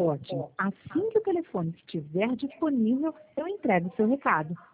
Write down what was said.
Ótimo. Assim que o telefone estiver disponível, eu entrego o seu recado.